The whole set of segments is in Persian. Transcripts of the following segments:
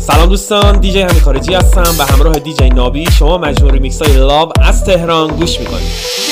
سلام دوستان، دیجی همین خارجی هستم به همراه دیجی نابی. شما مجموعه ریمیکس های لاو از تهران گوش میکنید.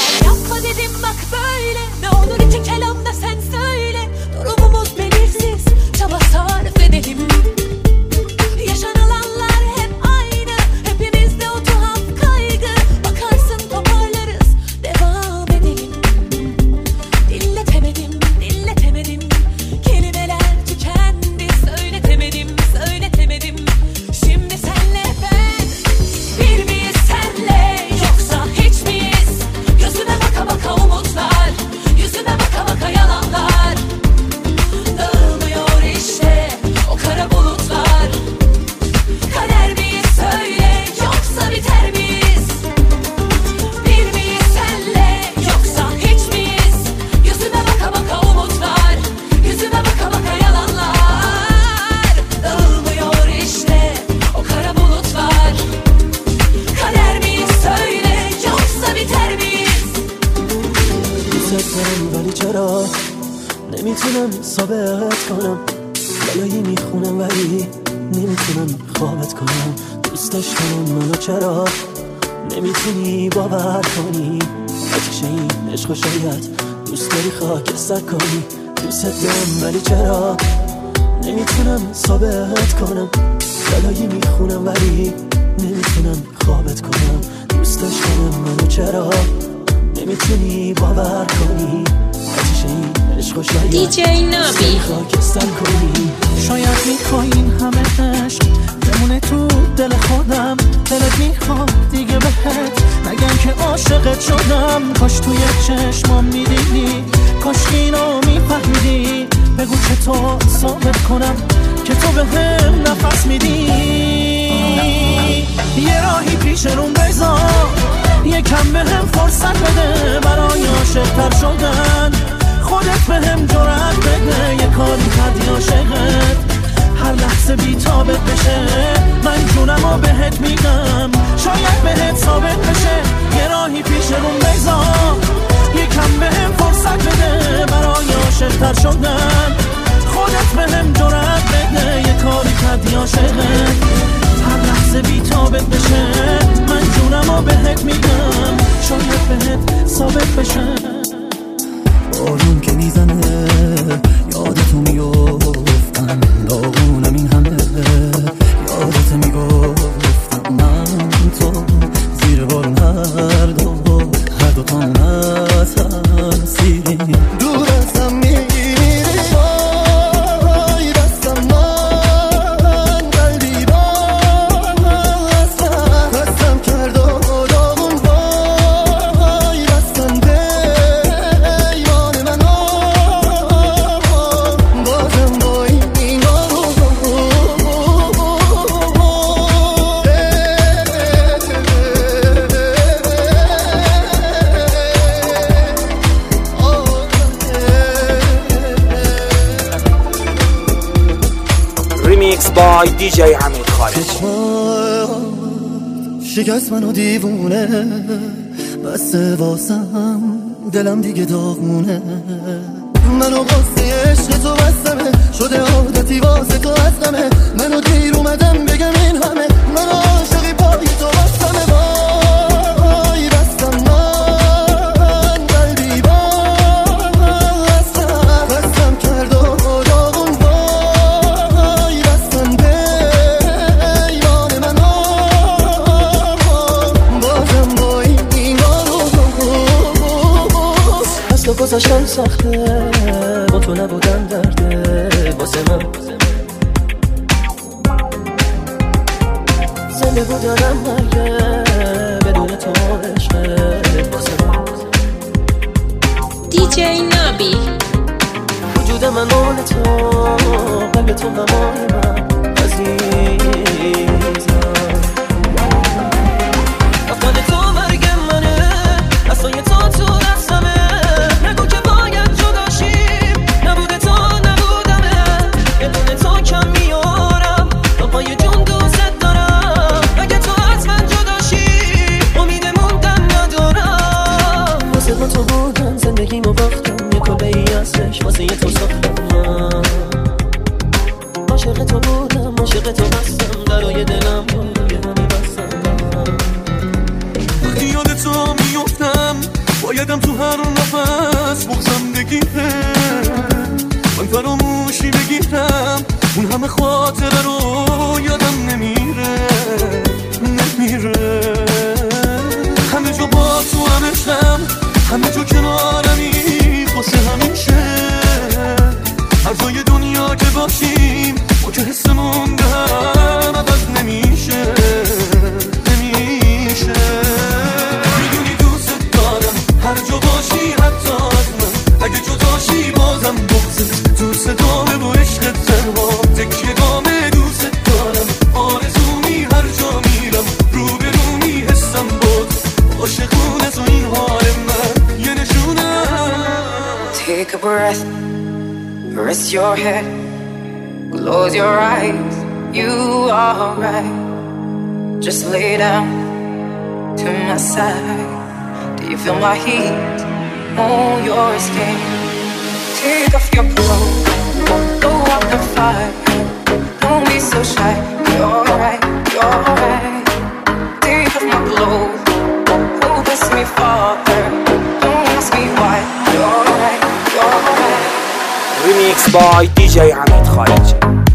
ولی چرا نمیتونم ثابت کنم، بلایی میخونم ولی نمیتونم خوابت کنم. دوستش کنم منو چرا نمیتونی باور کنی؟ آتیش این عشق و شاید دوست داری خاکستر کنی. دوست دارم ولی چرا نمیتونم ثابت کنم، بلایی میخونم ولی نمیتونم خوابت کنم. دوستش کنم منو چرا نمیتونی باور کنی؟ آتیش این عشق و شاید دیجی نابی خاکستر کنی. شاید میخوای این همه عشق بمونه تو دل خودم، دلت میخواد دیگه بهت نگم که عاشقت شدم. کاش توی چشمام میدیدی، کاش اینو میفهمیدی. بگو چطور ثابت کنم که تو بهم نفس میدی. یه راهی پیش روم بذار، یکم بهم فرصت بده برای عاشق‌تر شدن. خودت بهم جرأت بده، یه کاری کردی عاشقت هر لحظه بی‌تابت بشه. من جونمو بهت میدم، شاید بهت ثابت بشه. یه راهی پیش روم بذار، یکم بهم فرصت بده برای عاشق‌تر شدن. خودت بهم جرأت بده، یه کاری کردی عاشقت هر لحظه بی‌تابت بشه. من جونمو بهت میدم، شاید بهت ثابت بشه. بارون که میزنه یادتو میافتم، داغونم این همه یادت میگفتم. من تو زیر بارون هر دو تامون از هم سیریم. دور از هم میری وای بستم من قلبی بستم کرد و داغون وای بستم پیمان منو. بازم با این ریمیکس بای دیجی همین خارجی. شکست منو دیوونه، بسته واسم دلم دیگه داغونه. منو واسه عشق تو بستمه، شده عادتی واسه تو هستمه. منو دیر اومدم بگم این همه، منو عاشقی پای تو بستمه. وای بستم من قلبی بستم کرد و داغون وای بستم پیمان منو. بازم با این اصلا گذاشتم سخته، با تو نبودن درده واسه من. زنده بودنم مگه بدون تو عشقت واسه من. دیجی نابی وجود من مال تو، قلب تو هوای من عزیزم. افغان تو مرگ منه، اصلا تو تو دستمه. نگو که باید جدا شیم، نبوده تو نبودمه. بدون تو کم میارم، تا پای جون دوست دارم. اگه تو حتما جدا شی، امید موندن ندارم. واسه با تو بودم زندگیمو باختم، یه کله‌ای ازش واسه تو ساختم. عاشق تو بودم، عاشق تو هستم. برای دلم یه همه بستم. وقتی یاد تو میفتم بایدم تو هر نفس بغزم بگیره، من فراموشی بگیرم اون همه خاطره رو یادم نمیره. همه جا با تو همشم، همه جا کنارمی واسه همیشه. هر جای دنیا که باشیم با که حسمون به هم عوض نمیشه. میدونی دوست دارم هر جا باشی حتی از من، اگه جداشی بازم بغزت تو صدامه و عشقت تنها تکیه گامه. دوست دارم آرزومی هر جا میرم رو به رومی حسم بود عاشقونه تو این حال من یه نشونم. Take a breath, rest your head, close your eyes, you are right. Just lay down to my side. Do you feel my heat on your skin? Take off your clothes, go out and fight. Don't be so shy, you're right, you're right. Take off my clothes, oh bless me Father. Don't ask me why, you're right, you're right. Remix by DJ حمید خارجی.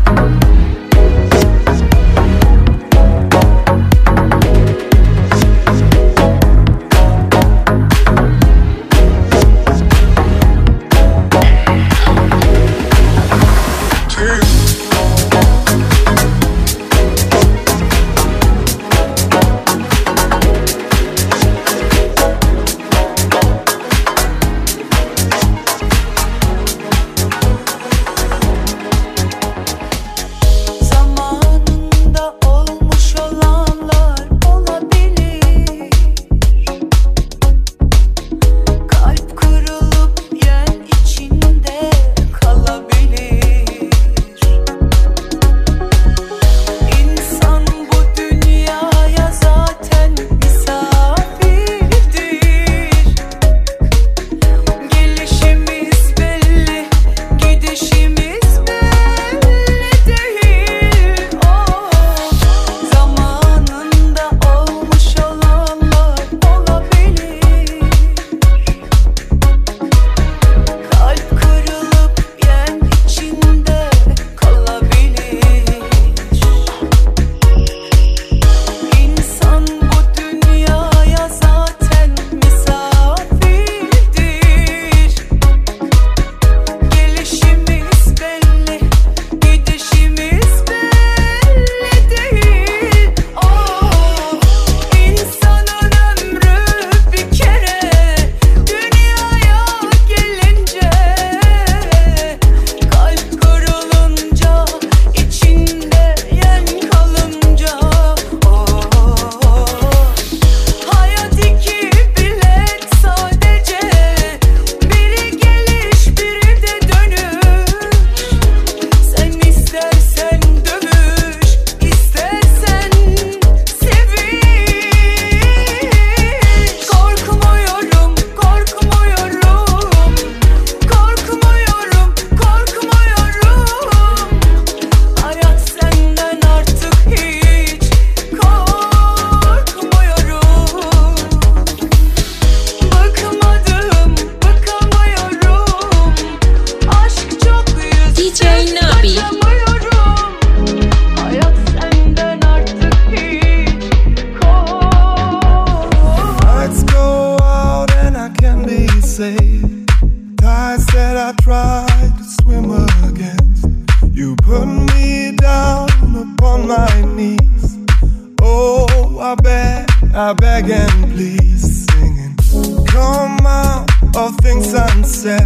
I beg and please, singing, come out of things unsaid.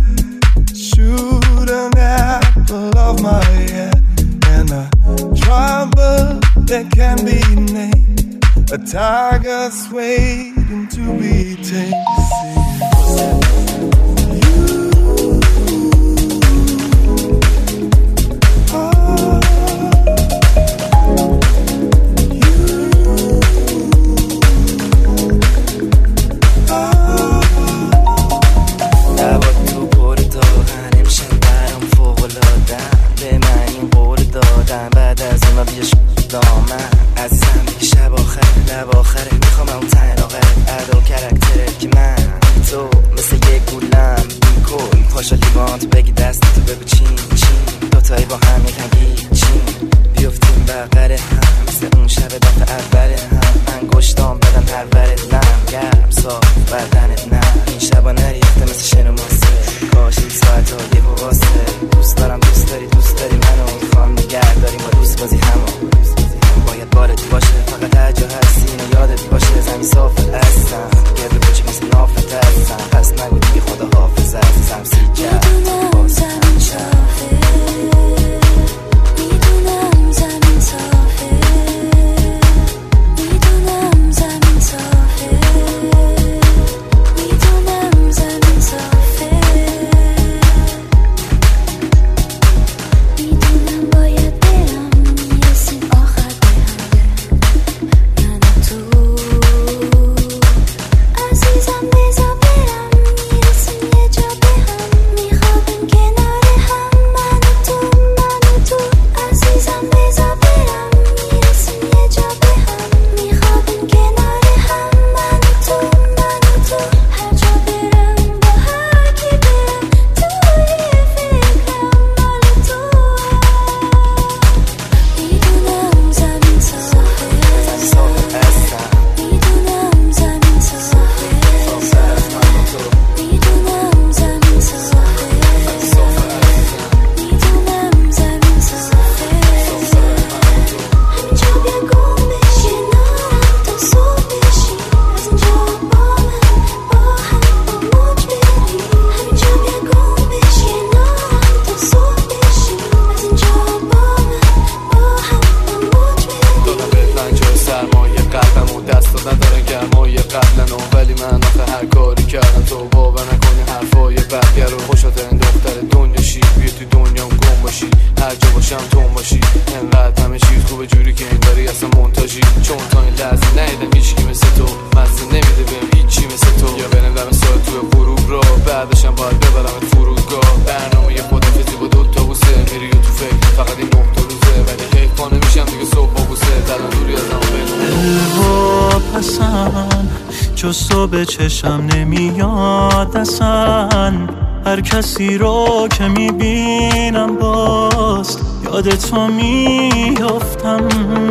Shoot an apple of my head, and a trouble that can be named. A tiger's waiting to be tamed. دامن عزیزم دیگه شب آخر لب آخره میخوام اون تناقت ادا کرکتره که من تو مثل یک گولم بیکل پاشا لیوانت بگی دستتو بگو چین چین دوتایی با هم یکم چین بیفتیم بغره هم مثل اون شب دفت اوله هم من گشتام بدم پرورت نم گرم صاف بدنت نم این شبا نریخته مثل شن و ماسه کاش این ساعت ها یه واسه دوست دارم دوست داری منو میخوام نگه داریم با دوست بازی همو باید بالت باشه فقط هر جا هستی اینو یادت باشه زمین صافت هستم گرد کوچیک مثل نافت هستم پس نگو دیگه خدا حافظ عزیزم سیجه میدونم زمین صافه میدونم زمین صافه میدونم زمین صافه میدونم زمین صافه میدونم باید برم میرسیم آخر من و تو عزیزم بذار برم میرسیم یه جا به هم میخوابیم کنار هم من و تو عزیزم بذار برم میرسیم یه جا به هم میخوابیم کنار هم من و تو هر جا برم با هر کی برم توی فکرم مال تو میدونم زمین صافه میدونم زمین صافه میدونم زمین صافه میدونم زمین صافه همینجا بیا گم بشی کنارم تا صبح بشی از اینجا با من با هم با موج بری همینجا بیا گم بشی کنارم تا صبح بشی از اینجا با من با هم با موج بری دادم به پنجه سرمایه قلبم و دست نداره گرمایه قبلن ولی من آخه هر کاری کردم تو باور نکنی حرفای بقیه رو خوشات این دختر دنیا شی بیا تو دنیام گم باشی هر جا باشم تو باشی انقدر همه چیز خوبه جوری که انگاری اصلا منتاجی چون تا این لحظه ندیدم هیچکی مثل تو مزه نمیده بهم هیچی مثل تو یا برم دم ساعت توی غروب را بعدشم باید ببرم فرودگاه برنامه خدافظی با دوتا بوسه میری تو فکر فقط این 9 روزه ولی حیفا نمیشم دیگه صبح با بوسه دلم دوری از دلوا پسم جز تو به چشم نمیاد اصلا هر کسی رو که میبینم باز یاد تو میافتم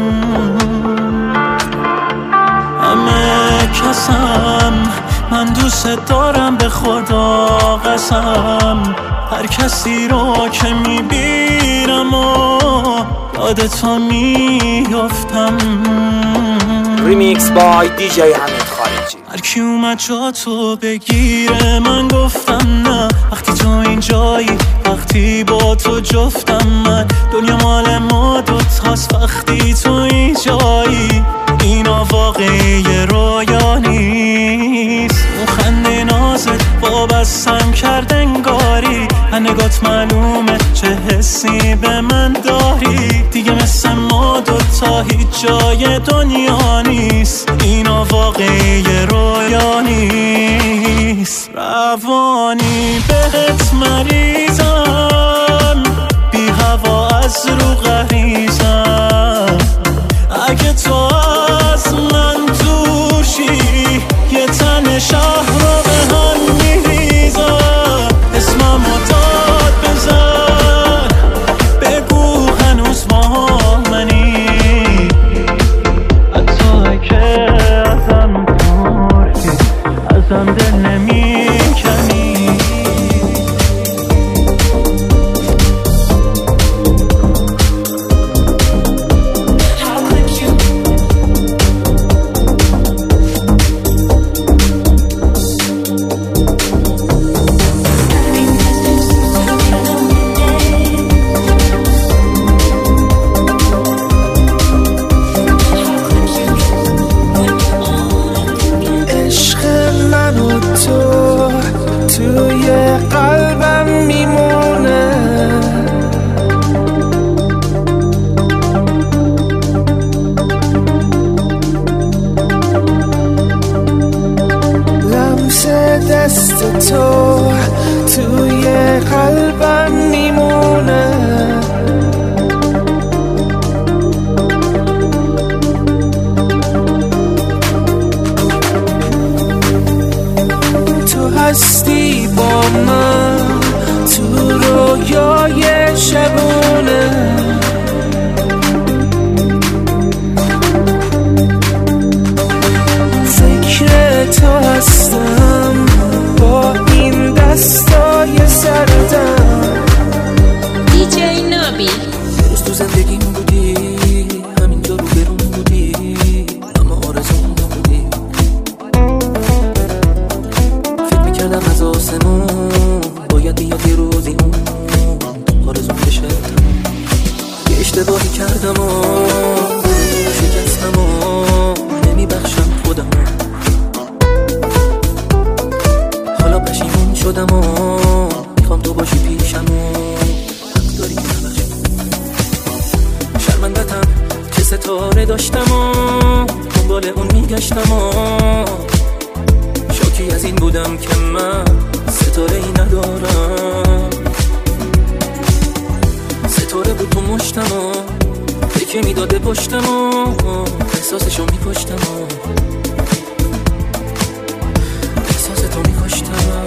همه کسم من دوست دارم به خدا قسم هر کسی رو که میبینم و یاد تو میافتم ریمیکس بای دیجی حمید خارجی هر کی اومد جا تو بگیره من گفتم نه وقتی تو اینجایی وقتی با تو جفتم من دنیا مال ما دوتاست وقتی تو اینجایی اینا واقعی رویا نیست اون خنده نازت وابستم کرد انگاری نگات معلومه چه حسی به من داری دیگه مثل ما دوتا هیچ جای دنیا نیست اینا واقعی رویا نیست روانی بهت مریضم بی هوا از رو غریزم اگه تو از من دوشی یه تن شهر رو به هم میریزم اسممو داد بزن بگو هنوز با منی حتی که ازم دوری ازم دل نمیکنی توی قلبم میمونه لمس دست تو توی قلبم میمونه اشتباهی کردم و شکستم و نمیبخشم خودم، حالا پشیمون شدم و میخوام تو باشی پیشم و حق داری نبخشی. شرمندتم که ستاره داشتم و دنبال اون میگشتم و شاکی از این بودم که من ستاره ای ندارم. ستاره بود تو مشتم و که میداده پشتم و احساسشو میکشتم و احساس تو میکشتم.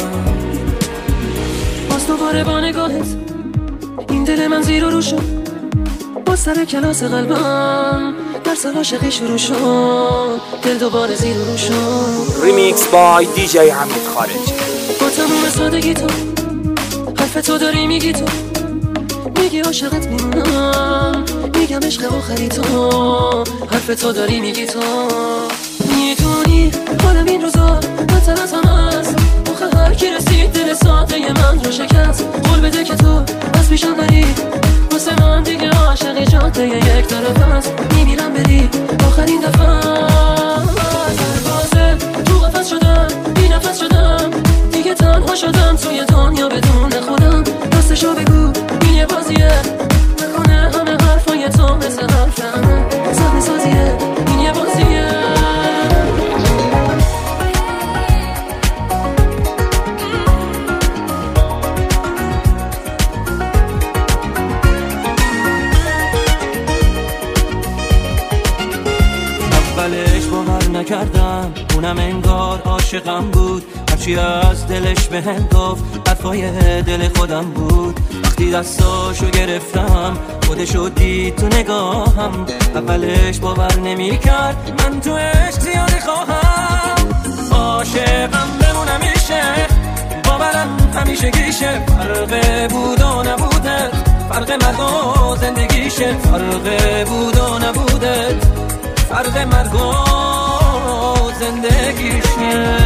باز دوباره با نگاهت این دل من زیر و رو شد، باز سر کلاس قلبم درس عاشقی شروع شد، دل دوباره زیر و رو شد. ریمیکس بای دیجی حمید خارجی. با تموم سادگی تو حرف تو داری میگی، تو میگی عاشقت میمونم، میگم عشق آخری تو، حرف تو داری میگی، تو میدونی حالم این روزا بدتر از همه است. آخه هر کی رسید دل ساده من رو شکست، قول بده که تو از پیشم بری، واسه من دیگه عاشق جاده یک طرف است. میمیرم بری آخرین دفعه، سربازه تو قفس شدم، بی نفس شدم، دیگه تنها شدم توی دنیا بدون خودم. راستشو بگو این یه بازیه، نکنه همه حرفای تو مثل حرفم صحنه سازیه، این یه بازیه. اولش باور نکردم اونم انگار عاشقم بود، هرچی از دلش بهم گفت حرفای دل خودم بود. وقتی دستاشو گرفتم خودشو دید تو نگاهم، اولش باور نمیکرد من تو عشق زیاده خواهم. عاشقم بمونم میشه، باورم همیشه گیشه، فرق بود و نبوده، فرق مرگ و زندگیشه، فرق بود و نبوده، فرق مرگ و زندگیشه.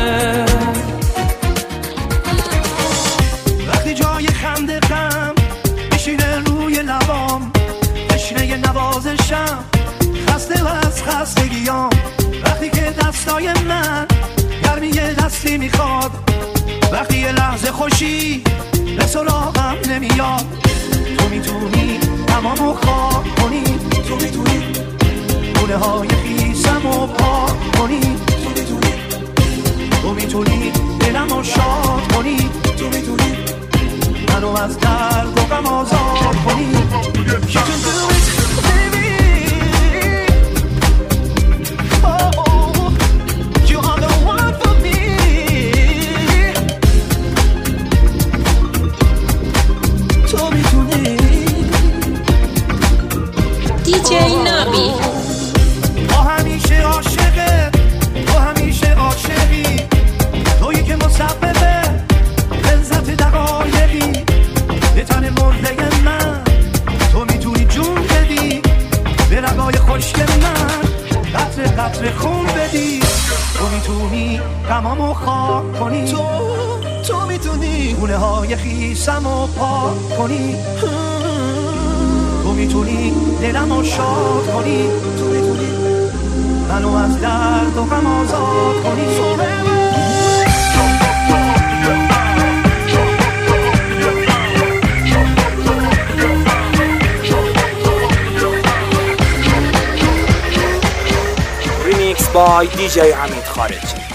وقتی جای خنده غم میشینه روی لبام، تشنه نوازشم، خسته و از خستگیام، وقتی که دستای من گرمی دستی میخواد، وقتی یه لحظه خوشی به سراغم نمیاد. تو میتونی تمامو خاک کنی، تو میتونی گونه های خیسمو پاک کنی، تو میتونی دلمو شاد کنی، تو میتونی منو از درد و غم آزاد کنی. You can do it, baby. Oh, you are the one for me. تو میتونی دیجی نابی. تو همیشه عاشقه، تو همیشه عاشقی، تویی که مسببه لذت دقایقی به تن مرده من. تو میتونی جون بدی به رگای خشک من، قطره قطره خون بدی. تو میتونی غمامو خاک کنی، تو میتونی گونه های خیسمو پاک کنی، تو میتونی دلمو شاد کنی، تو میتونی منو از درد و غم آزاد کنی. ریمیکس بای دیجی حمید خارجی.